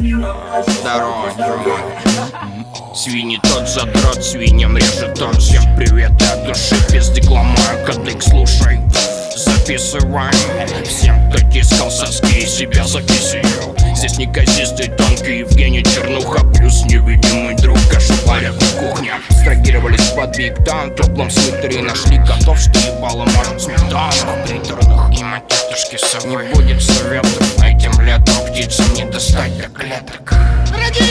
Здорово. Свиньи тот задрот, свиньям режет тот. Всем привет от души, без декламаю, кадык слушай. Записывай всем, кто тискал соски и себя записывал. Здесь неказистый, тонкий Евгений Чернуха, плюс невидимый друг, кашу варят на кухне. Строгировались под Биг Дан, в теплом свитере нашли котов, что ебало может сметану. Приторных и матетушки совы. Не будет советов, этим летом птицам не достать до клеток.